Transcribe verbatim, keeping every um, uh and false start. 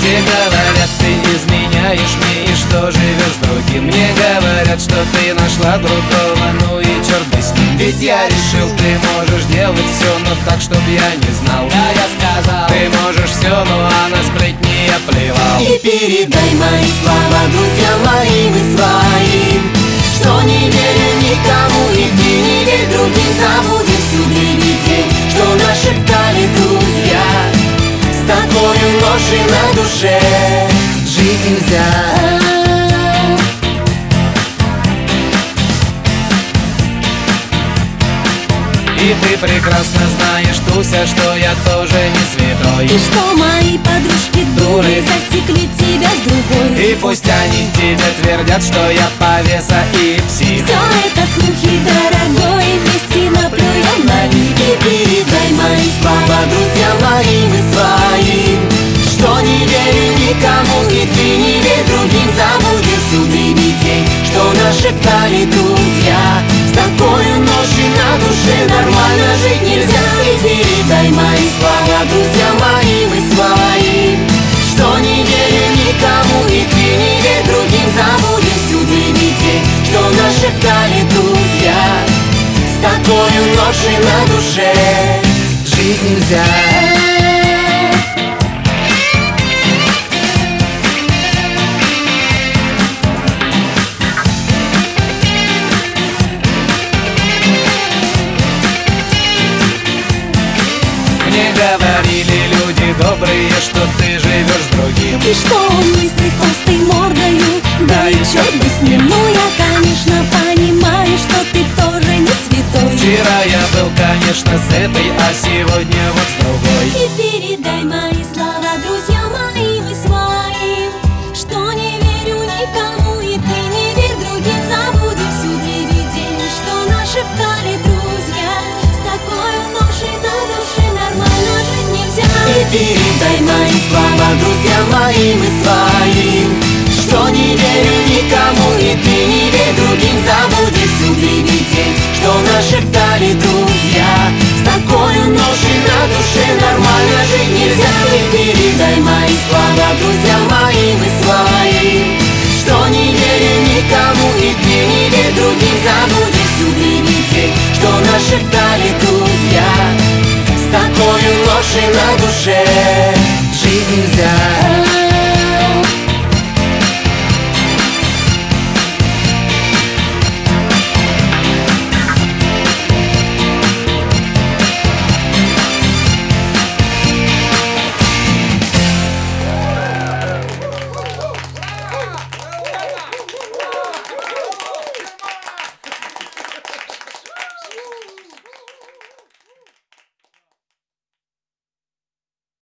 Все говорят, ты изменяешь мне и что живешь с другим. Мне говорят, что ты нашла другого, ну и черт бы с ним. Ведь я решил, ты можешь делать все, но так, чтоб я не знал. Да, я сказал, ты можешь все, но а на сплетни я плевал. И передай мои слова друзьям моим и своим, что не верю никому, и ты не верь другим. Забудем всю дребедень, что нашептали друзья. С такой ношей на душе Жить нельзя. И ты прекрасно знаешь, Туся, что я тоже не святой. И что мои подружки дуры засекли тебя с другой. И пусть они тебе твердят, что я повеса и псих. Все это слухи, дорогой, вместе наплюем на них. И передай мои слова друзьям моим и своим, что не верю никому, и ты не верь другим. Забудем всю дребедень, что нашептали друзья. С такой ношей на душе нормально жить нельзя. И передай мои слова друзьям моим и своим, что не верю никому, и ты не верь другим. Забудем всю дребедень, что нашептали друзья. С такой ношей на душе Жить нельзя. Мне говорили люди добрые, что ты живешь с другим. и что он мыслит толстой мордою. Да и черт бы с ним. Ну я, конечно, понимаю, что ты тоже не святой. Вчера я был, конечно, с этой, а сегодня вот с другой. И передай мои слова друзьям моим и своим, что не верю никому, и ты не верь другим. Забудем всю дребедень, что нашептали друзья. С такой ношей на душе нормально жить нельзя. И передай мои слова друзьям моим и своим, что не верю никому, и ты не верь другим. Забудем всю дребедень, что нашептали друзья. С такой ношей на душе нормально жить нельзя. И передай мои слова друзьям моим и своим, что не верю никому, и ты не верь другим. Забудем всю дребедень, что нашептали друзья. С такой ношей на душе Жить нельзя.